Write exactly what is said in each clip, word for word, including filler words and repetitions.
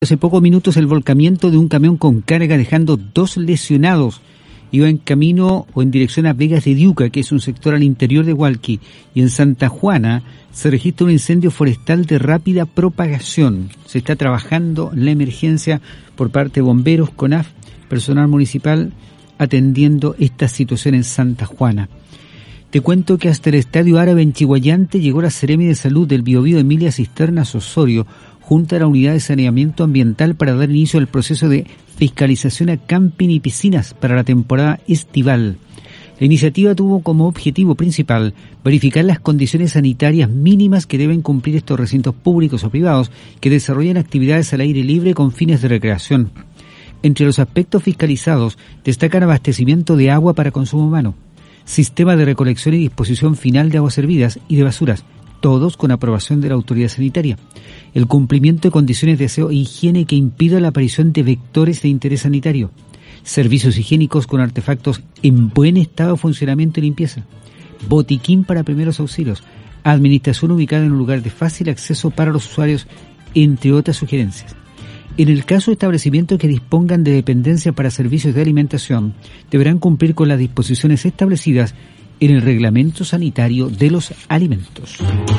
Hace pocos minutos el volcamiento de un camión con carga dejando dos lesionados. Iba en camino o en dirección a Vegas de Diuca, que es un sector al interior de Hualqui, y en Santa Juana se registra un incendio forestal de rápida propagación. Se está trabajando la emergencia por parte de bomberos, CONAF, personal municipal atendiendo esta situación en Santa Juana. Te cuento que hasta el Estadio Árabe en Chiguayante llegó la Seremi de Salud del Biobío Emilia Cisternas Osorio, junto a la Unidad de Saneamiento Ambiental para dar inicio al proceso de fiscalización a camping y piscinas para la temporada estival. La iniciativa tuvo como objetivo principal verificar las condiciones sanitarias mínimas que deben cumplir estos recintos públicos o privados que desarrollan actividades al aire libre con fines de recreación. Entre los aspectos fiscalizados destacan abastecimiento de agua para consumo humano, sistema de recolección y disposición final de aguas servidas y de basuras, todos con aprobación de la autoridad sanitaria. El cumplimiento de condiciones de aseo e higiene que impida la aparición de vectores de interés sanitario. Servicios higiénicos con artefactos en buen estado de funcionamiento y limpieza. Botiquín para primeros auxilios. Administración ubicada en un lugar de fácil acceso para los usuarios, entre otras sugerencias. En el caso de establecimientos que dispongan de dependencia para servicios de alimentación, deberán cumplir con las disposiciones establecidas en el Reglamento Sanitario de los Alimentos.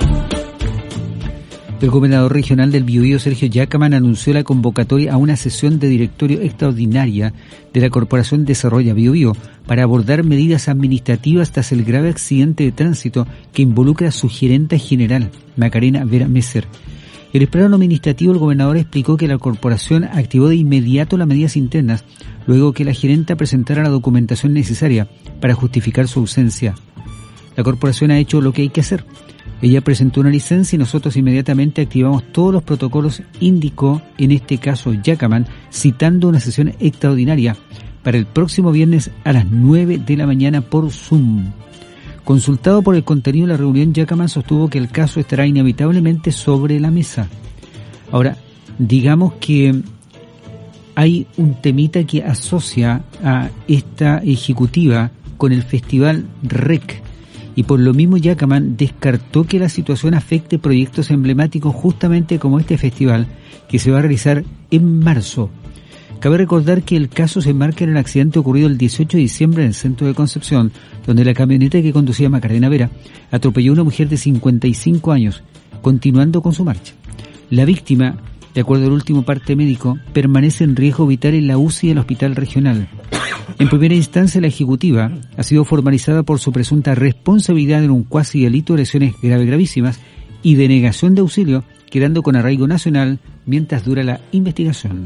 El gobernador regional del Biobío, Sergio Yacaman, anunció la convocatoria a una sesión de directorio extraordinaria de la Corporación Desarrolla Biobío para abordar medidas administrativas tras el grave accidente de tránsito que involucra a su gerente general, Macarena Vera Messer. En el plano administrativo, el gobernador explicó que la corporación activó de inmediato las medidas internas, luego que la gerenta presentara la documentación necesaria para justificar su ausencia. La corporación ha hecho lo que hay que hacer. Ella presentó una licencia y nosotros inmediatamente activamos todos los protocolos, indicó en este caso Yacaman, citando una sesión extraordinaria para el próximo viernes a las nueve de la mañana por Zoom. Consultado por el contenido de la reunión, Yacaman sostuvo que el caso estará inevitablemente sobre la mesa. Ahora, digamos que hay un temita que asocia a esta ejecutiva con el Festival R E C, y por lo mismo Yacaman descartó que la situación afecte proyectos emblemáticos justamente como este festival que se va a realizar en marzo. Cabe recordar que el caso se enmarca en el accidente ocurrido el dieciocho de diciembre en el centro de Concepción, donde la camioneta que conducía Macarena Vera atropelló a una mujer de cincuenta y cinco años, continuando con su marcha. La víctima, de acuerdo al último parte médico, permanece en riesgo vital en la U C I del Hospital Regional. En primera instancia, la ejecutiva ha sido formalizada por su presunta responsabilidad en un cuasi delito de lesiones graves gravísimas y denegación de auxilio, quedando con arraigo nacional mientras dura la investigación.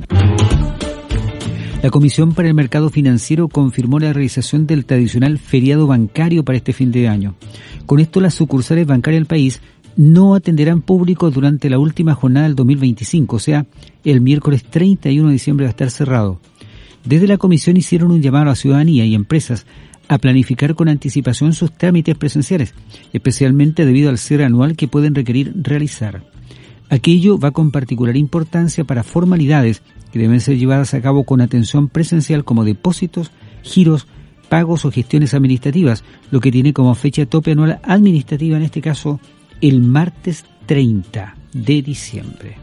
La Comisión para el Mercado Financiero confirmó la realización del tradicional feriado bancario para este fin de año. Con esto, las sucursales bancarias del país no atenderán público durante la última jornada del dos mil veinticinco, o sea, el miércoles treinta y uno de diciembre va a estar cerrado. Desde la comisión hicieron un llamado a la ciudadanía y empresas a planificar con anticipación sus trámites presenciales, especialmente debido al cierre anual que pueden requerir realizar. Aquello va con particular importancia para formalidades que deben ser llevadas a cabo con atención presencial como depósitos, giros, pagos o gestiones administrativas, lo que tiene como fecha tope anual administrativa, en este caso, el martes treinta de diciembre.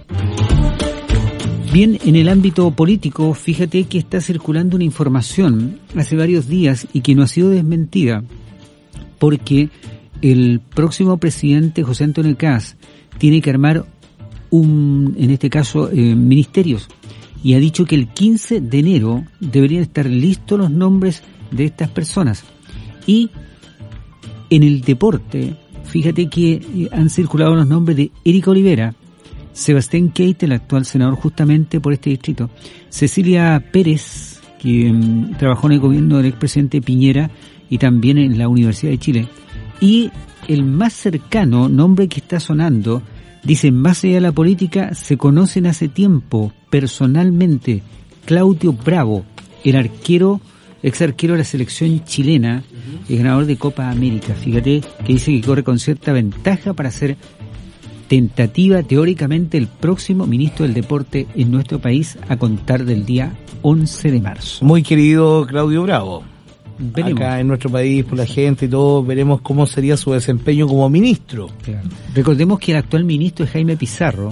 Bien, en el ámbito político, fíjate que está circulando una información hace varios días y que no ha sido desmentida, porque el próximo presidente, José Antonio Kast, tiene que armar un, en este caso, eh, ministerios, y ha dicho que el quince de enero deberían estar listos los nombres de estas personas. Y en el deporte, fíjate que han circulado los nombres de Erika Olivera, Sebastián Keite, el actual senador justamente por este distrito, Cecilia Pérez, que um, trabajó en el gobierno del expresidente Piñera y también en la Universidad de Chile, y el más cercano nombre que está sonando, dicen, más allá de la política, se conocen hace tiempo, personalmente, Claudio Bravo, el arquero, ex arquero de la selección chilena, el ganador de Copa América. Fíjate que dice que corre con cierta ventaja para ser tentativa teóricamente el próximo ministro del deporte en nuestro país a contar del día once de marzo. Muy querido Claudio Bravo. Veremos. Acá en nuestro país, por la gente y todo, veremos cómo sería su desempeño como ministro. Claro. Recordemos que el actual ministro es Jaime Pizarro,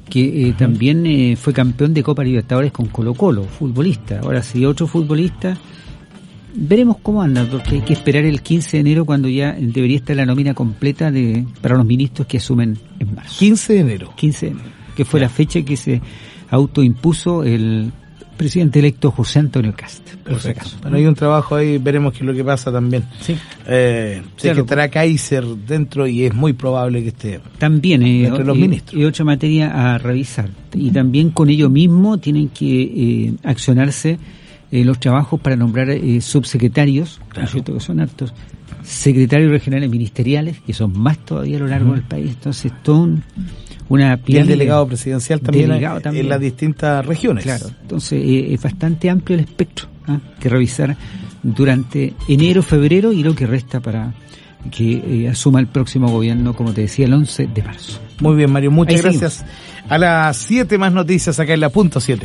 que eh, también eh, fue campeón de Copa Libertadores con Colo-Colo, futbolista. Ahora sí, otro futbolista. Veremos cómo anda, porque hay que esperar el quince de enero cuando ya debería estar la nómina completa de para los ministros que asumen en marzo. quince de enero. quince de enero, que fue la fecha que se autoimpuso el presidente electo José Antonio Cast. Perfecto. Bueno, hay un trabajo ahí, veremos qué es lo que pasa también. Sí. Eh, sé claro, que estará Kaiser dentro y es muy probable que esté también eh, entre los eh, ministros. Y otra materia a revisar. Y también con ello mismo tienen que eh, accionarse eh, los trabajos para nombrar eh, subsecretarios, claro. ¿No es cierto? Que son hartos, secretarios regionales ministeriales, que son más todavía a lo largo uh-huh. del país. Entonces, todo un, una y el delegado presidencial también, delegado también en las distintas regiones. Claro, entonces eh, es bastante amplio el espectro ¿eh? que revisar durante enero, febrero y lo que resta para que eh, asuma el próximo gobierno, como te decía, el once de marzo. Muy bien, Mario, muchas Ahí gracias. Seguimos. A las siete más noticias acá en la punto siete.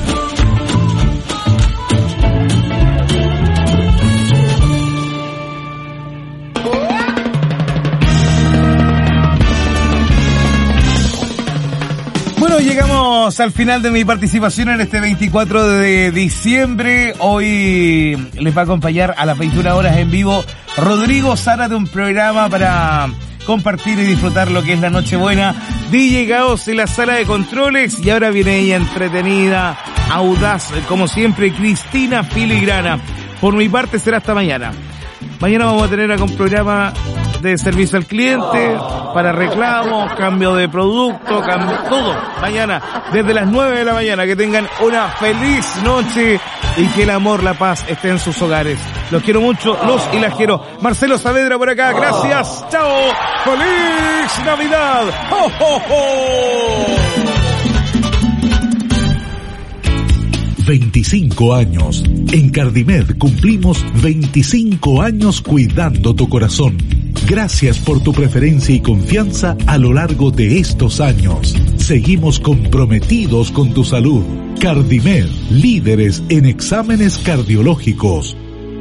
Llegamos al final de mi participación en este veinticuatro de diciembre. Hoy les va a acompañar a las veintiuna horas en vivo Rodrigo Sara de un programa para compartir y disfrutar lo que es la Nochebuena. D J Gaos en la sala de controles y ahora viene ella entretenida, audaz, como siempre, Cristina Filigrana. Por mi parte será hasta mañana. Mañana vamos a tener algún programa de servicio al cliente, para reclamos, cambio de producto, cambio, todo. Mañana, desde las nueve de la mañana, que tengan una feliz noche y que el amor, la paz esté en sus hogares. Los quiero mucho, los y las quiero. Marcelo Saavedra por acá, gracias, chao, feliz Navidad. ¡Oh, oh, oh! veinticinco años. En Cardimed cumplimos veinticinco años cuidando tu corazón. Gracias por tu preferencia y confianza a lo largo de estos años. Seguimos comprometidos con tu salud. Cardimed, líderes en exámenes cardiológicos.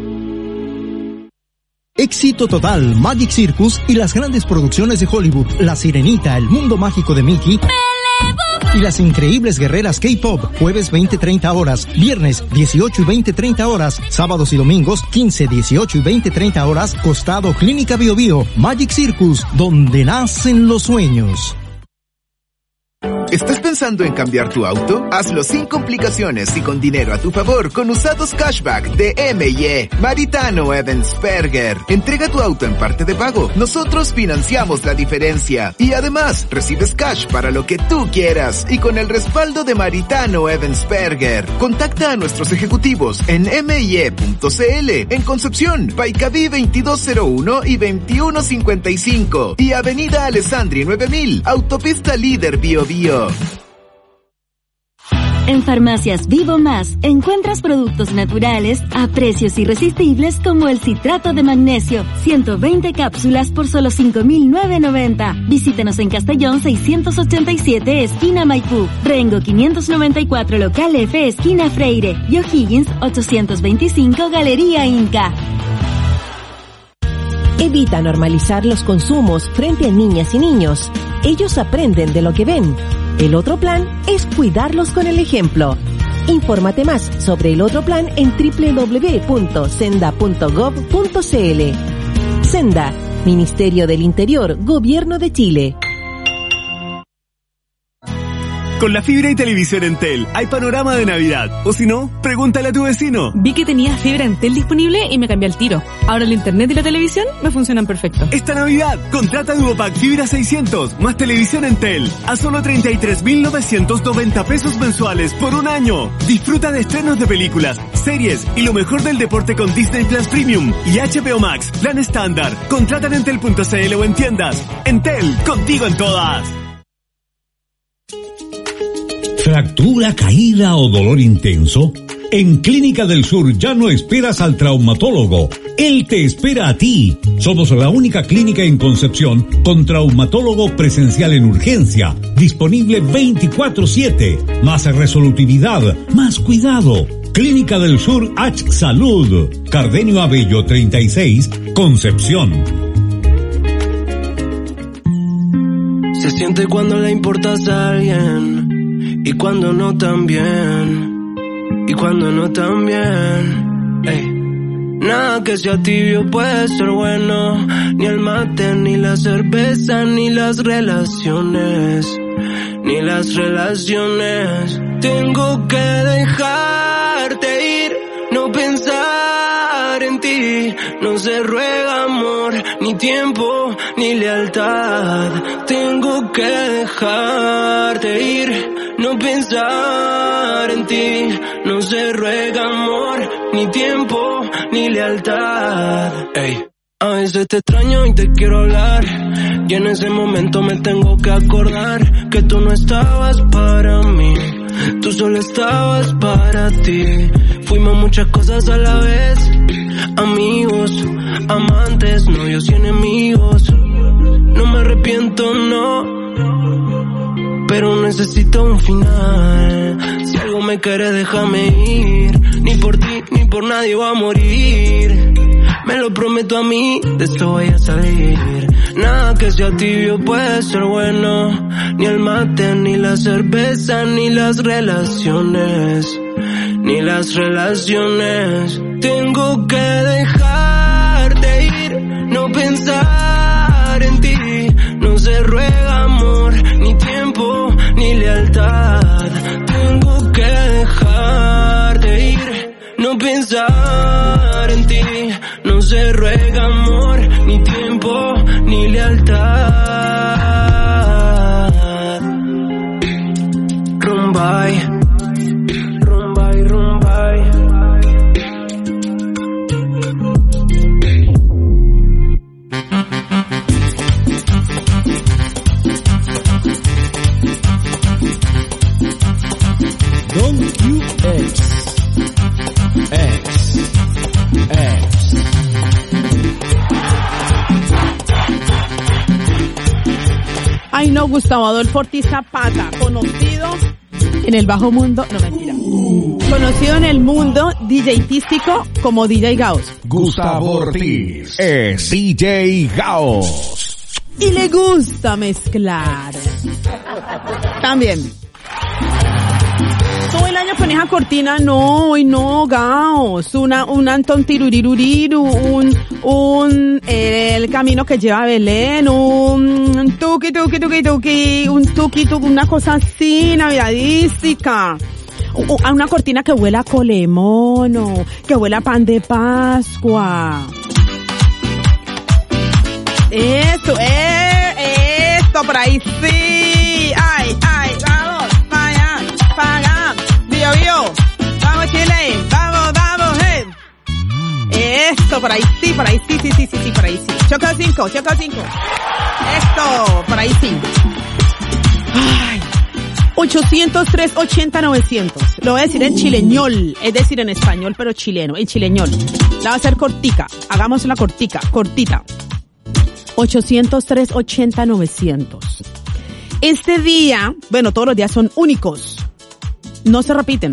Éxito total, Magic Circus y las grandes producciones de Hollywood, La Sirenita, El Mundo Mágico de Mickey y las increíbles guerreras K-Pop, jueves veinte treinta horas, viernes dieciocho y veinte treinta horas, sábados y domingos quince, dieciocho y veinte treinta horas, costado Clínica Bio Bio. Magic Circus, donde nacen los sueños. ¿Estás pensando en cambiar tu auto? Hazlo sin complicaciones y con dinero a tu favor con usados cashback de M y E. Maritano Evansperger. Entrega tu auto en parte de pago. Nosotros financiamos la diferencia. Y además, recibes cash para lo que tú quieras. Y con el respaldo de Maritano Evansperger. Contacta a nuestros ejecutivos en eme y e punto ce ele, en Concepción, Paicaví veintidós cero uno y veintiuno cincuenta y cinco. Y Avenida Alessandri nueve mil, Autopista Líder Bio Bio. En Farmacias Vivo Más encuentras productos naturales a precios irresistibles como el citrato de magnesio, ciento veinte cápsulas por solo cinco mil novecientos noventa. Visítanos en Castellón seiscientos ochenta y siete, esquina Maipú, Rengo quinientos noventa y cuatro, local F, esquina Freire, y O'Higgins ochocientos veinticinco, Galería Inca. Evita normalizar los consumos frente a niñas y niños. Ellos aprenden de lo que ven. El otro plan es cuidarlos con el ejemplo. Infórmate más sobre el otro plan en doble u doble u doble u punto senda punto gov punto ce ele. Senda, Ministerio del Interior, Gobierno de Chile. Con la fibra y televisión Entel hay panorama de Navidad. O si no, pregúntale a tu vecino. Vi que tenía fibra Entel disponible y me cambié al tiro. Ahora el internet y la televisión me funcionan perfecto. Esta Navidad, contrata Duopack Fibra seiscientos más televisión Entel a solo treinta y tres mil novecientos noventa pesos mensuales por un año. Disfruta de estrenos de películas, series y lo mejor del deporte con Disney Plus Premium y H B O Max, plan estándar. Contrata en entel punto ce ele o en tiendas. Entel, contigo en todas. ¿Fractura, caída o dolor intenso? En Clínica del Sur ya no esperas al traumatólogo. Él te espera a ti. Somos la única clínica en Concepción con traumatólogo presencial en urgencia, disponible veinticuatro siete. Más resolutividad, más cuidado. Clínica del Sur H Salud. Cardenio Abello treinta y seis, Concepción. Se siente cuando le importas a alguien y cuando no tan bien, y cuando no tan bien. Ey. Nada que sea tibio puede ser bueno, ni el mate, ni la cerveza, ni las relaciones, ni las relaciones. Tengo que dejarte ir, no pensar en ti. No se ruega amor, ni tiempo, ni lealtad. Tengo que dejarte ir, no pensar en ti. No se ruega amor, ni tiempo, ni lealtad. Ey. A veces te extraño y te quiero hablar, y en ese momento me tengo que acordar que tú no estabas para mí, tú solo estabas para ti. Fuimos muchas cosas a la vez, amigos, amantes, novios y enemigos. No me arrepiento, no, pero necesito un final. Si algo me quieres, déjame ir. Ni por ti, ni por nadie voy a morir. Me lo prometo a mí, de esto voy a salir. Nada que sea tibio puede ser bueno, ni el mate, ni la cerveza, ni las relaciones, ni las relaciones. Tengo que dejarte ir, no pensar en ti. No se ruega amor, ni tiempo, ni lealtad. Tengo que dejarte ir, no pensar en ti. No se ruega amor, ni tiempo, ni lealtad. Rumbay, rumbay, rumbay. Don't you ex, ex, ex. Ay no, Gustavo Adolfo Ortiz Zapata, conocido en el bajo mundo, no mentira, conocido en el mundo D J tístico como D J Gaos. Gustavo Ortiz es D J Gaos. Y le gusta mezclar. También. Todo el año con esa cortina, no, y no, Gaos. Una, un Anton Tiruriruriru, un, un, eh, el camino que lleva a Belén, un tuki, tuki, tuki, tuki, un tuki, tuki, una cosa así, navidadística. A una cortina que huela a colemono, que huela a pan de Pascua. Esto, eh, esto, por ahí sí. Ay, ay, vamos, vaya, paga, bio, bio. Vamos, Chile, vamos, vamos, eh. Esto, por ahí sí, por ahí sí, sí, sí, sí, sí, por ahí sí. Choco cinco, choco cinco. Esto, por ahí sí. Ay. ochocientos tres ochenta novecientos. Lo voy a decir en chileñol, es decir en español, pero chileno, en chileñol. La va a hacer cortica, hagamos una cortica, cortita. ochocientos tres ochenta novecientos. Este día, bueno, todos los días son únicos. No se repiten.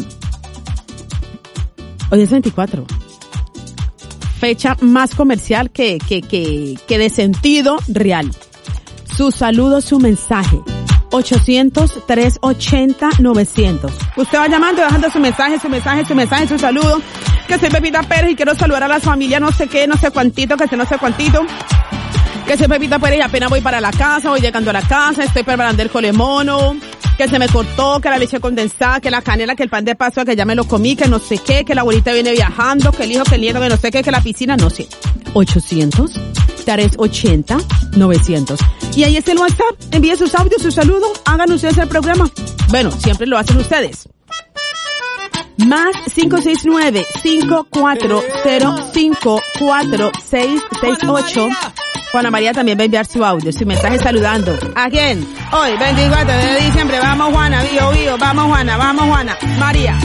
Hoy es veinticuatro. Fecha más comercial que, que, que, que de sentido real. Su saludo, su mensaje. ochocientos tres ochenta novecientos. Usted va llamando, dejando su mensaje, su mensaje, su mensaje, su saludo. Que soy Pepita Pérez y quiero saludar a la familia no sé qué, no sé cuantito, que sé no sé cuantito. Que soy Pepita Pérez y apenas voy para la casa, voy llegando a la casa, estoy preparando el colemono, que se me cortó, que la leche condensada, que la canela, que el pan de Pascua, que ya me lo comí, que no sé qué, que la abuelita viene viajando, que el hijo, que el nieto, que no sé qué, que la piscina, no sé. ochocientos tres ochenta novecientos. Y ahí es el WhatsApp, envíe sus audios, sus saludos, hagan ustedes el programa. Bueno, siempre lo hacen ustedes. Más cinco seis nueve, cinco cuatro cero, cinco cuatro seis seis ocho. Juana María también va a enviar su audio, su mensaje saludando. ¿A quién? Hoy, veinticuatro de diciembre. Vamos, Juana, Bío, Bío. Vamos, Juana, vamos, Juana. María.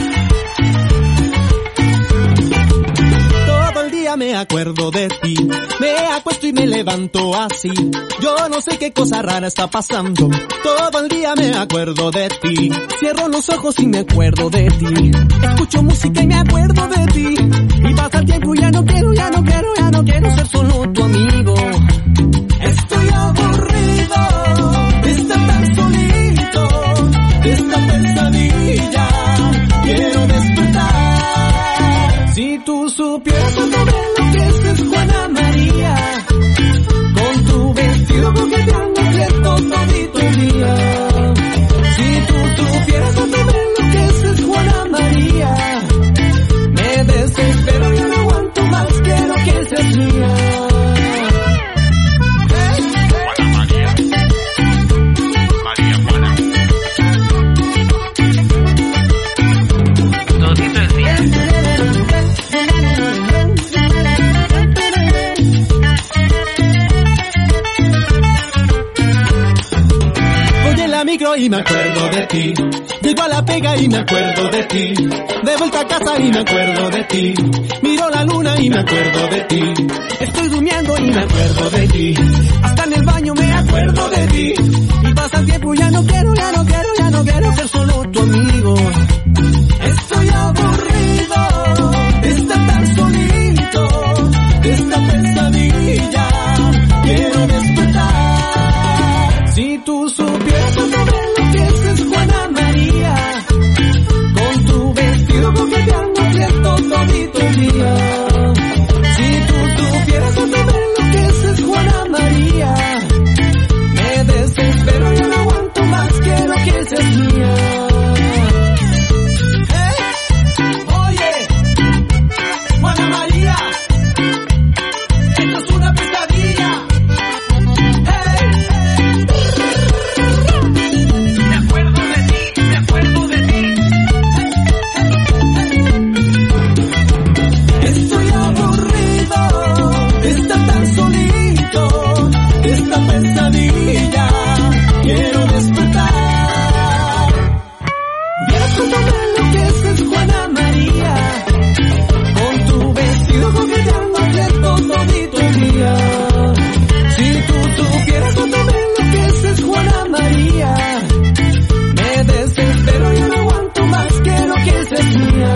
Todo el día me acuerdo de ti. Me acuesto y me levanto así. Yo no sé qué cosa rara está pasando. Todo el día me acuerdo de ti. Cierro los ojos y me acuerdo de ti. Escucho música y me acuerdo de ti. Y pasa el tiempo y ya no quiero, ya no quiero, ya no quiero ser solo tu amigo. Estoy aburrido de esta supieras cuánto veo que esta es Juana María, con tu vestido coqueteando quieto todito el día. Si tú supieras cuánto veo que esta es Juana María, me desespero, yo no aguanto más, quiero que seas mía. Micro y me acuerdo de ti, llego a la pega y me acuerdo de ti, de vuelta a casa y me acuerdo de ti, miro la luna y me acuerdo de ti, estoy durmiendo y me acuerdo de ti, hasta en el baño me acuerdo de ti, y pasa el tiempo y ya no quiero, ya no quiero, ya no quiero ser solo tu amigo, estoy aburrido de estar tan solito, de esta pesadilla, quiero despertar, si tú supieras cuánto veo que esa es Juana María, con tu vestido coqueteando quieto todito el día. Si tú supieras cuánto veo que esa es Juana María, me desespero, yo no aguanto más, quiero que seas mía. Hey, oye, Juana María, esto es una pesadilla. Esta pesadilla, quiero despertar. Vieras cuánto veo que esa es Juana María, con tu vestido coqueteando quieto todito el día. Si tú supieras cuánto veo que esa es Juana María, me desespero, yo no aguanto más, quiero que seas mía.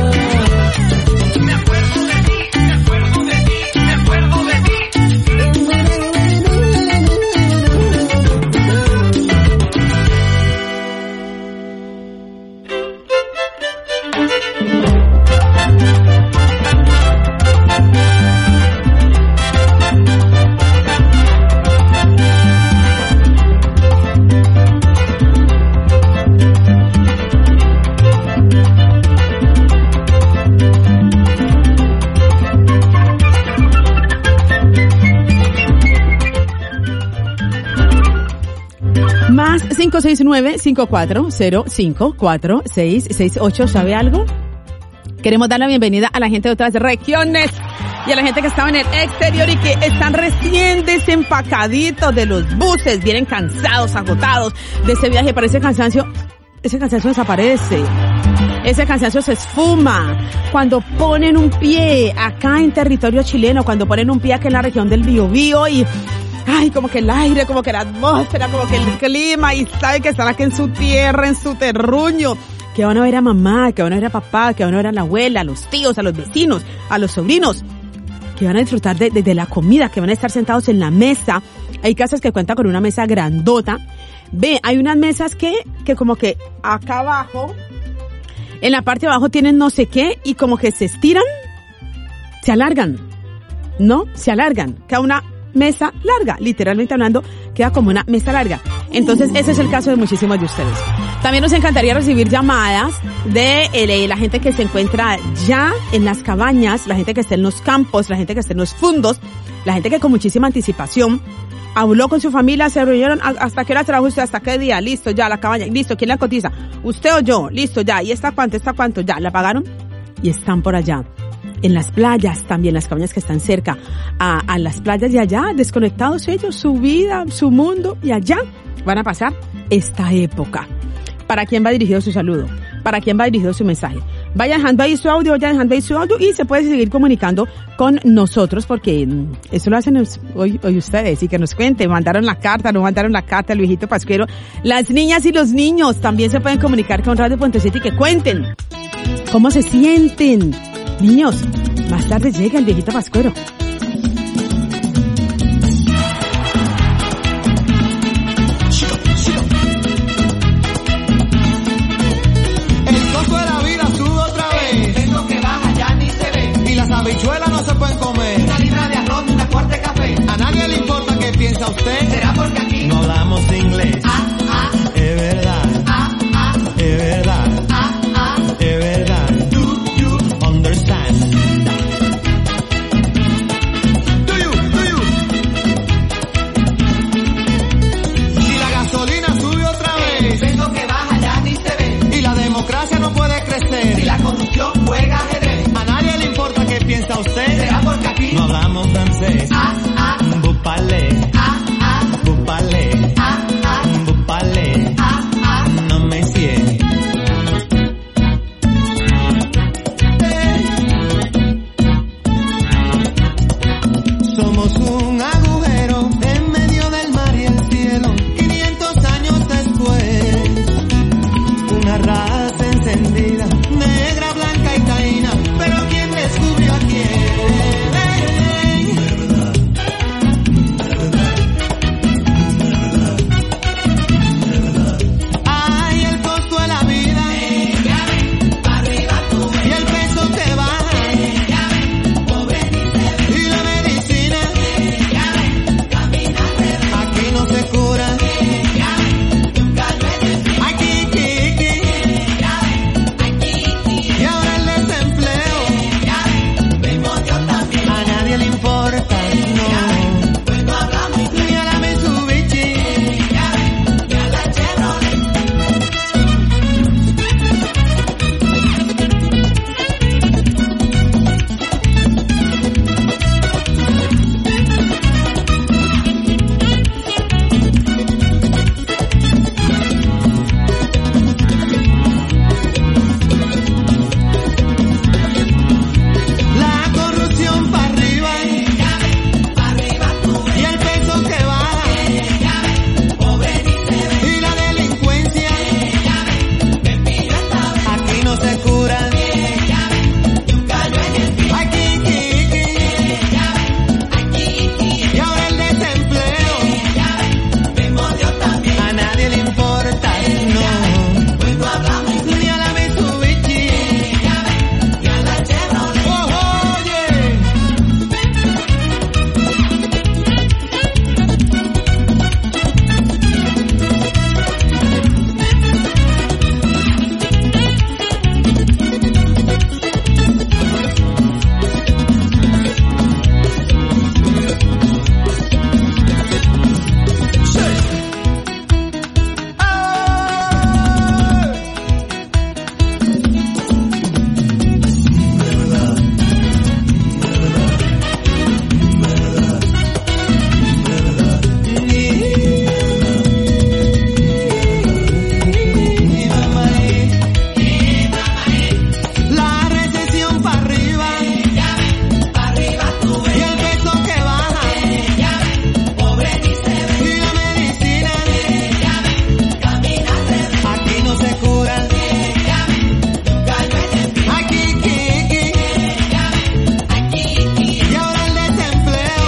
cinco seis nueve, cinco cuatro cero, cinco cuatro seis seis ocho. ¿Sabe algo? Queremos dar la bienvenida a la gente de otras regiones y a la gente que estaba en el exterior y que están recién desempacaditos de los buses, vienen cansados, agotados de ese viaje. Para ese cansancio, ese cansancio desaparece. Ese cansancio se esfuma cuando ponen un pie acá en territorio chileno, cuando ponen un pie acá en la región del Biobío y ay, como que el aire, como que la atmósfera, como que el clima, y saben que están aquí en su tierra, en su terruño, que van a ver a mamá, que van a ver a papá, que van a ver a la abuela, a los tíos, a los vecinos, a los sobrinos, que van a disfrutar de, de, de la comida, que van a estar sentados en la mesa. Hay casas que cuentan con una mesa grandota. Ve, hay unas mesas que, que como que acá abajo, en la parte de abajo tienen no sé qué, y como que se estiran, se alargan, ¿no? Se alargan, queda una mesa larga, literalmente hablando, queda como una mesa larga. Entonces ese es el caso de muchísimos de ustedes. También nos encantaría recibir llamadas de eh, la gente que se encuentra ya en las cabañas, la gente que está en los campos, la gente que está en los fundos, la gente que con muchísima anticipación habló con su familia, se reunieron, ¿hasta qué hora trabaja usted? ¿Hasta qué día? Listo, ya, la cabaña, listo, ¿quién la cotiza? ¿Usted o yo? Listo, ya, ¿y esta cuánto? ¿Esta cuánto? Ya, ¿la pagaron? Y están por allá. En las playas también, las cabañas que están cerca a, a las playas de allá, desconectados ellos, su vida, su mundo, y allá van a pasar esta época. ¿Para quién va dirigido su saludo? ¿Para quién va dirigido su mensaje? Vaya dejando ahí su audio, vaya dejando ahí su audio y se puede seguir comunicando con nosotros porque eso lo hacen hoy, hoy ustedes y que nos cuenten, mandaron la carta, no mandaron la carta al viejito Pascuero. Las niñas y los niños también se pueden comunicar con Radio Puentecito y que cuenten cómo se sienten. Niños, más tarde llega el viejito Pascuero. El costo de la vida sube otra vez. Eso que baja ya ni se ve. Y las aves puede crecer. Si la corrupción juega ajedrez. A nadie le importa qué piensa usted. Será porque aquí no hablamos francés. Ah, ah. Vous parlez. Ah, ah. Vous parlez. Ah, ah. Vous parlez. Ah, ah. No me siento. Somos un agujero en medio del mar y el cielo. quinientos años después, una raza encendida, negra, blanca y taína. Pero ¿quién descubrió a quién? Ay, el costo de la vida y el peso que baja y la medicina aquí no se cura. Aquí, aquí, y ahora el desempleo a nadie le importa, no, ni a la Mitsubishi. La corrupción para arriba y el peso que baja y la delincuencia aquí no se cura. Aquí, aquí, y ahora el desempleo a nadie le importa, no, ni a la Mitsubishi. Oh, oye. La recesión para arriba y el peso que baja y la medicina aquí no se cura. Aquí, aquí, y ahora el desempleo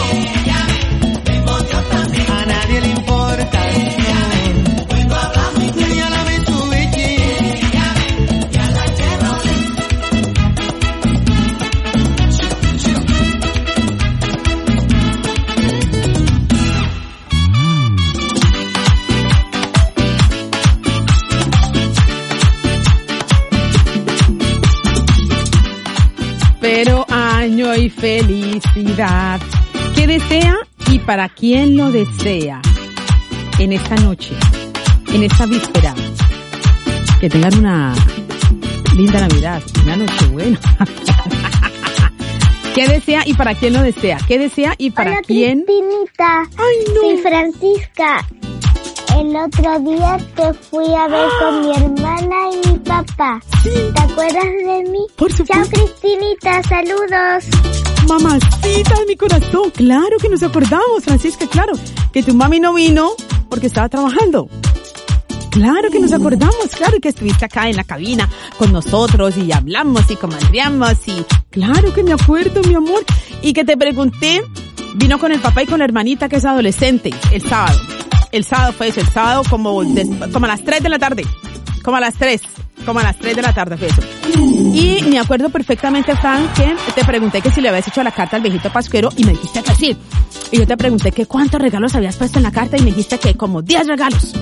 a nadie le importa, no, ni a la Mitsubishi. Pero año y felicidad. ¿Qué desea y para quién lo desea? En esta noche, en esta víspera. Que tengan una linda Navidad, una noche buena. ¿Qué desea y para quién lo desea? ¿Qué desea y para Hola, quién? Cristinita. Ay, no. Soy Francisca. El otro día te fui a ver con mi hermana y mi papá. ¿Te acuerdas de mí? Por supuesto. Chao, Cristinita. Saludos. Mamacita de mi corazón. Claro que nos acordamos, Francisca, claro. Que tu mami no vino porque estaba trabajando. Claro que nos acordamos, claro que estuviste acá en la cabina con nosotros y hablamos y comadreamos y claro que me acuerdo, mi amor. Y que te pregunté, vino con el papá y con la hermanita que es adolescente el sábado. El sábado fue eso, el sábado como, des, como a las tres de la tarde. Como a las tres. Como a las tres de la tarde fue eso. Y me acuerdo perfectamente, Frank, que te pregunté que si le habías hecho la carta al viejito pascuero y me dijiste que sí. Y yo te pregunté que cuántos regalos habías puesto en la carta y me dijiste que como diez regalos.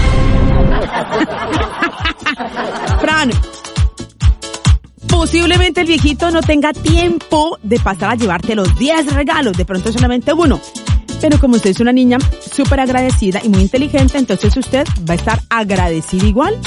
Fran, posiblemente el viejito no tenga tiempo de pasar a llevarte los diez regalos, de pronto solamente uno. Pero como usted es una niña súper agradecida y muy inteligente, entonces usted va a estar agradecida igual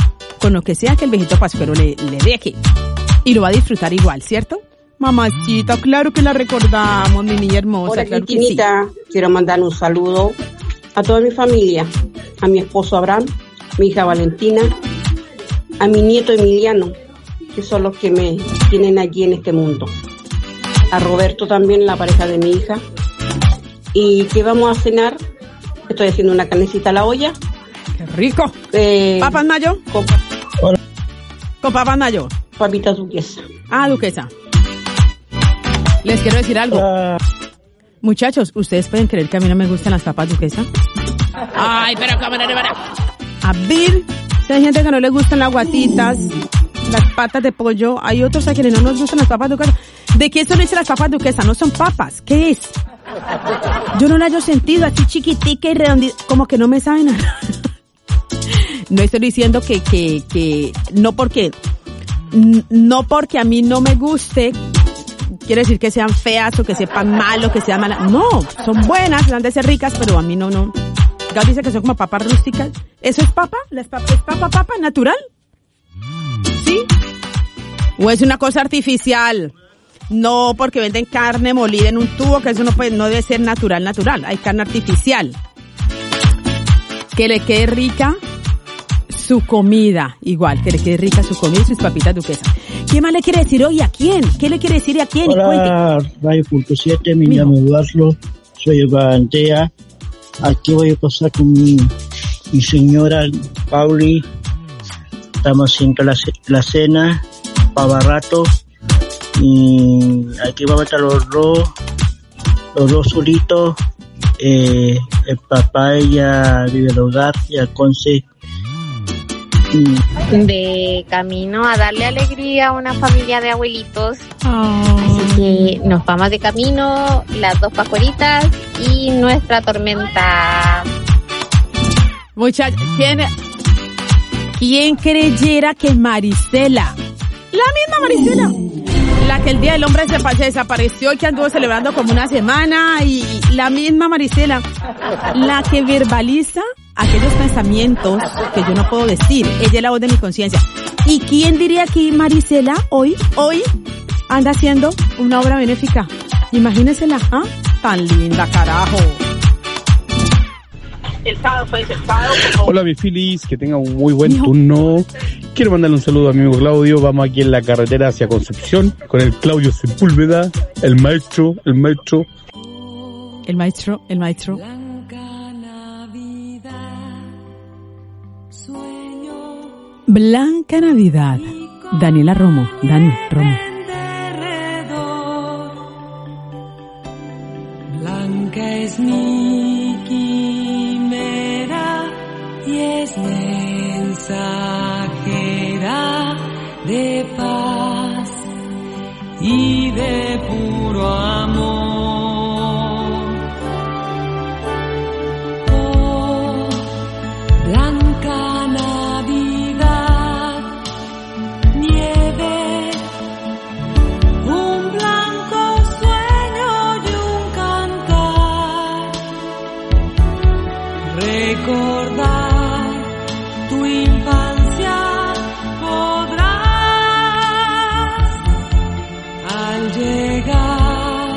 con lo que sea que el viejito Pascuero le, le deje. Y lo va a disfrutar igual, ¿cierto? Mamacita, claro que la recordamos, mi niña hermosa. Hola, claro Cristinita. Que sí. Quiero mandar un saludo a toda mi familia, a mi esposo Abraham, mi hija Valentina, a mi nieto Emiliano, que son los que me tienen allí en este mundo. A Roberto también, la pareja de mi hija. ¿Y qué vamos a cenar? Estoy haciendo una carnecita a la olla. ¡Qué rico! Eh, ¿Papas mayo? Con, ¿Con papas mayo? Papitas duquesa. Ah, duquesa. Les quiero decir algo. Uh. Muchachos, ¿ustedes pueden creer que a mí no me gustan las papas duquesa? Ay, pero cómo no, para. A ver, si hay gente que no le gustan las guatitas, las patas de pollo, hay otros a quienes no nos gustan las papas duquesa. ¿De qué son hechas las papas duquesa? No son papas, ¿qué es? Yo no la haya sentido así chiquitica y redondita, como que no me saben nada. No estoy diciendo que, que, que, no porque, no porque a mí no me guste, quiere decir que sean feas o que sepan mal o que sean malas. No, son buenas, han de ser ricas, pero a mí no, no. Gal dice que son como papas rústicas. ¿Eso es papa? ¿Es papa, es papa, papa natural? ¿Sí? ¿O es una cosa artificial? No, porque venden carne molida en un tubo, que eso no puede, no debe ser natural, natural. Hay carne artificial. Que le quede rica su comida, igual, que le quede rica su comida y sus papitas duquesas. ¿Qué más le quiere decir hoy? ¿A quién? ¿Qué le quiere decir y a quién? Hola, Radio Punto siete, mi nombre es Eduardo, soy Evantea. Aquí voy a pasar con mi, mi señora Pauli. Estamos haciendo la, la cena, para rato. Y aquí vamos a estar los dos, los dos solitos. Eh, el papá, ella vive el hogar y el conce. De camino a darle alegría a una familia de abuelitos. Oh. Así que nos vamos de camino, las dos pascueritas y nuestra tormenta. Muchachos, ¿quién, ¿quién creyera que Marisela, la misma Marisela, la que el día del hombre se, se desapareció y que anduvo celebrando como una semana, y la misma Marisela, la que verbaliza aquellos pensamientos que yo no puedo decir, ella es la voz de mi conciencia? ¿Y quién diría que Marisela hoy, hoy anda haciendo una obra benéfica? Imagínensela, ¿ah? Tan linda, carajo. El sábado fue el sábado. Hola, mi Filis, que tenga un muy buen turno. Quiero mandarle un saludo a mi amigo Claudio. Vamos aquí en la carretera hacia Concepción con el Claudio Sepúlveda, el maestro, el maestro. El maestro, el maestro. Blanca Navidad. Daniela Romo, Dani Romo. Blanca es mi quimera y es mensajera de paz y de puro amor. Oh, Blanca Navidad, nieve, un blanco sueño y un cantar, recordar tu infancia podrás al llegar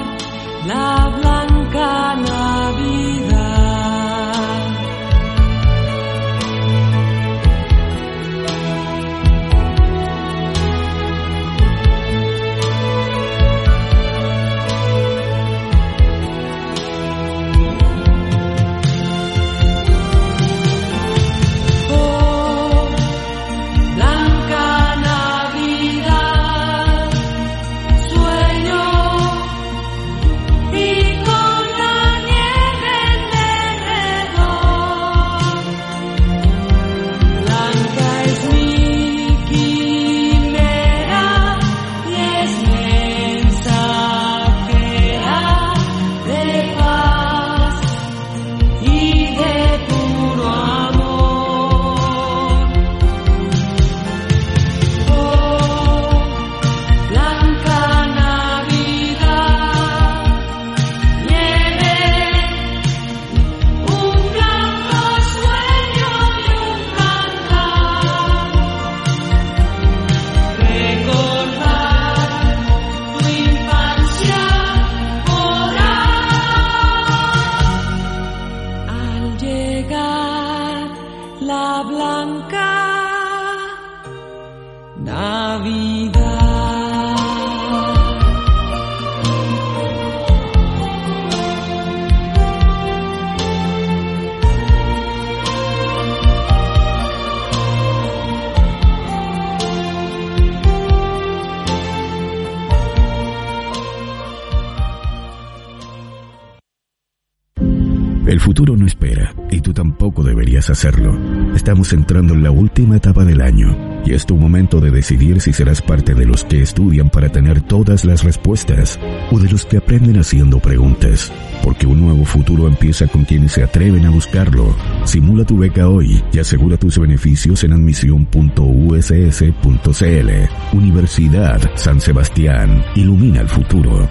futuro no espera, y tú tampoco deberías hacerlo. Estamos entrando en la última etapa del año, y es tu momento de decidir si serás parte de los que estudian para tener todas las respuestas, o de los que aprenden haciendo preguntas. Porque un nuevo futuro empieza con quienes se atreven a buscarlo. Simula tu beca hoy y asegura tus beneficios en admisión punto u s s punto c l. Universidad San Sebastián. Ilumina el futuro.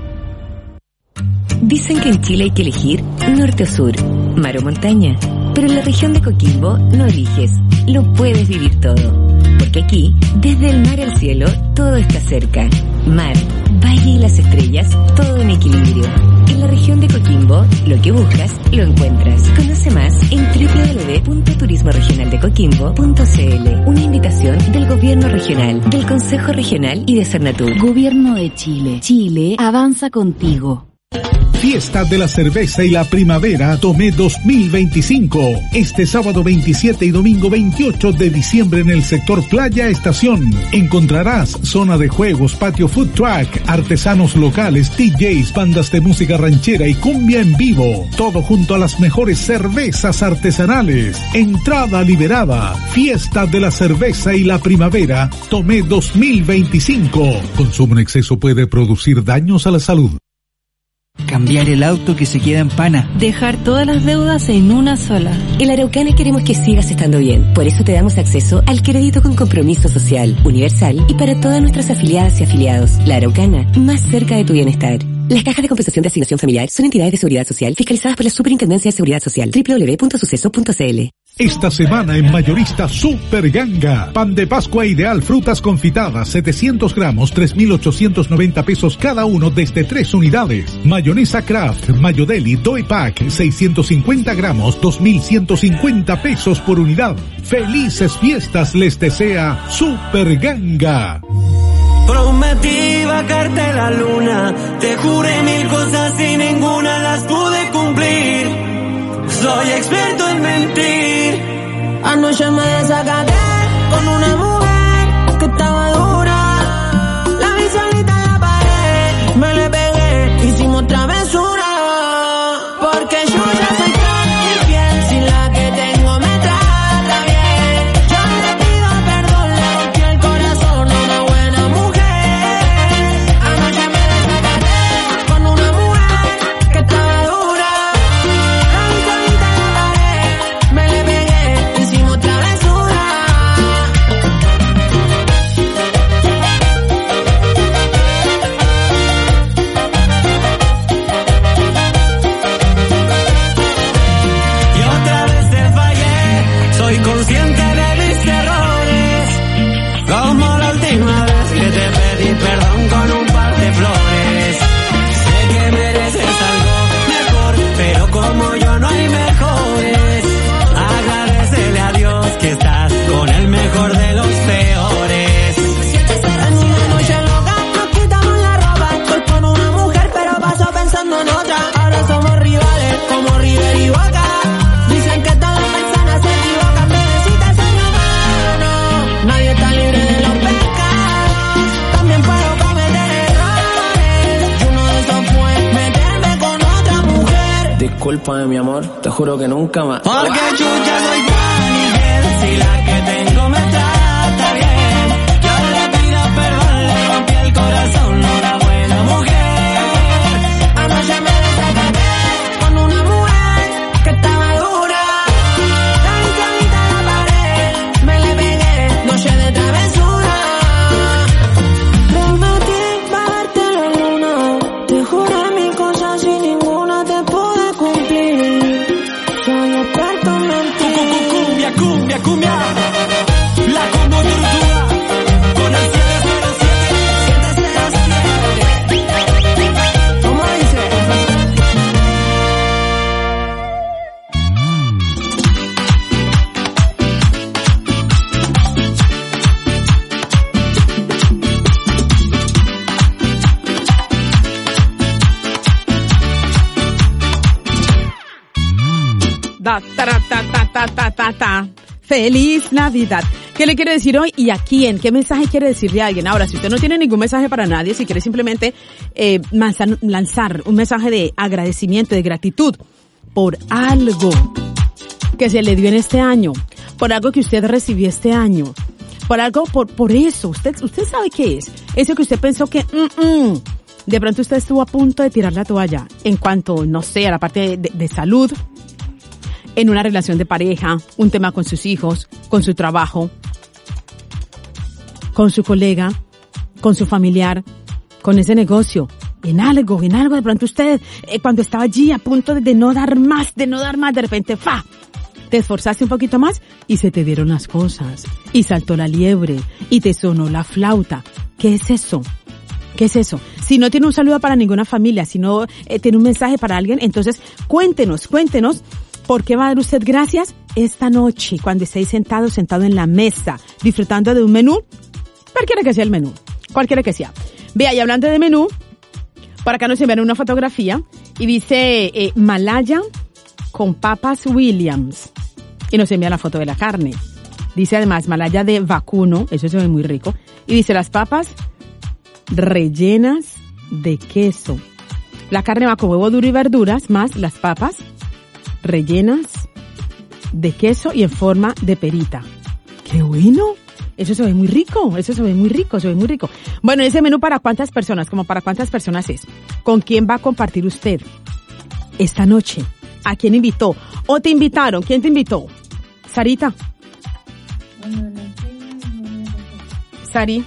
Dicen que en Chile hay que elegir norte o sur, mar o montaña. Pero en la región de Coquimbo no eliges, lo puedes vivir todo. Porque aquí, desde el mar al cielo, todo está cerca. Mar, valle y las estrellas, todo en equilibrio. En la región de Coquimbo, lo que buscas, lo encuentras. Conoce más en doble u doble u doble u punto turismo regional de coquimbo punto c l. Una invitación del Gobierno Regional, del Consejo Regional y de Cernatur. Gobierno de Chile. Chile avanza contigo. Fiesta de la Cerveza y la Primavera Tomé dos mil veinticinco. Este sábado veintisiete y domingo veintiocho de diciembre en el sector Playa Estación. Encontrarás zona de juegos, patio food truck, artesanos locales, D Js, bandas de música ranchera y cumbia en vivo. Todo junto a las mejores cervezas artesanales. Entrada liberada. Fiesta de la Cerveza y la Primavera Tomé dos mil veinticinco. Consumo en exceso puede producir daños a la salud. Cambiar el auto que se queda en pana. Dejar todas las deudas en una sola. En la Araucana queremos que sigas estando bien. Por eso te damos acceso al crédito con compromiso social, universal y para todas nuestras afiliadas y afiliados. La Araucana, más cerca de tu bienestar. Las cajas de compensación de asignación familiar son entidades de seguridad social fiscalizadas por la Superintendencia de Seguridad Social. doble u doble u doble u punto suceso punto c l. Esta semana en Mayorista Super Ganga. Pan de Pascua Ideal, frutas confitadas, setecientos gramos, tres mil ochocientos noventa pesos cada uno desde tres unidades. Mayonesa Kraft, Mayodeli, Doy Pack, seiscientos cincuenta gramos, dos mil ciento cincuenta pesos por unidad. Felices fiestas les desea Super Ganga. Prometí bajarte la luna, te juré mil cosas y ninguna las pude cumplir. Soy experto en mentir. Anoche me desacaté con una mujer que estaba dura. La vi solita en la pared, me le pegué, hicimos travesura. Porque yo ya soy tan infiel, si la que tengo me trata bien. Yo le pido perdón, le rompí el corazón a una buena mujer. Anoche me desacaté con una mujer que estaba dura. La vi solita en la pared, me le pegué, hicimos travesura. Y otra vez te fallé, soy consciente de mis errores. Como la última vez que te pedí perdón con un par de flores. Sé que mereces algo mejor, pero como yo no hay mejores. Agradecele a Dios que estás con el mejor de los peores. En una noche loca nos quitamos la ropa. Estoy con una mujer pero paso pensando en otra. Ahora somos rivales como River y Boca. Dicen que todas las personas se equivocan, bebecita ser humano. Nadie está libre de los pecados. También puedo cometer errores. Y uno de esos fue meterme con otra mujer. Discúlpame mi amor, te juro que nunca más. Porque chucha soy tan infiel, si la que tengo me trata bien. Yo le pido perdón, le rompí el corazón a una buena mujer. Anoche me desacaté con una mujer que estaba dura. La vi solita en la pared, me le pegué, noche de travesura. Prometí bajarte la luna, te juré mil cosas y ninguna te pude cumplir. Soy experto en mentir. Cumbia, cumbia, cumbia. La combo tortuga con el siete cero siete. ¿Cómo dice? Da, ta, ta, ta, ta, ta, ta, ta. Feliz Navidad. ¿Qué le quiere decir hoy y a quién? ¿Qué mensaje quiere decirle a alguien? Ahora, si usted no tiene ningún mensaje para nadie, si quiere simplemente eh, lanzar, lanzar un mensaje de agradecimiento, de gratitud, por algo que se le dio en este año, por algo que usted recibió este año, por algo, por, por eso, usted, usted sabe qué es, eso que usted pensó que, mm, mm, de pronto usted estuvo a punto de tirar la toalla en cuanto, no sé, a la parte de, de, de salud, en una relación de pareja, un tema con sus hijos, con su trabajo, con su colega, con su familiar, con ese negocio, en algo, en algo, de pronto usted, eh, cuando estaba allí a punto de, de no dar más, de no dar más, de repente, ¡fa!, te esforzaste un poquito más y se te dieron las cosas, y saltó la liebre, y te sonó la flauta. ¿Qué es eso? ¿Qué es eso? Si no tiene un saludo para ninguna familia, si no eh, tiene un mensaje para alguien, entonces cuéntenos, cuéntenos, ¿por qué va a dar usted gracias esta noche, cuando esté ahí sentado, sentado en la mesa, disfrutando de un menú? Cualquiera que sea el menú, cualquiera que sea. Vea, y hablando de menú, por acá nos enviaron una fotografía y dice eh, Malaya con papas Williams. Y nos envía la foto de la carne. Dice además Malaya de vacuno, eso se ve muy rico. Y dice las papas rellenas de queso. La carne va con huevo duro y verduras, más las papas rellenas de queso y en forma de perita. ¡Qué bueno! Eso se ve muy rico, eso se ve muy rico, se ve muy rico. Bueno, ese menú, ¿para cuántas personas? ¿Como para cuántas personas es? ¿Con quién va a compartir usted esta noche? ¿A quién invitó? ¿O te invitaron? ¿Quién te invitó? Sarita. Sari.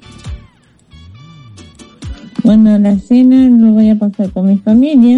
Bueno, la cena lo voy a pasar con mi familia.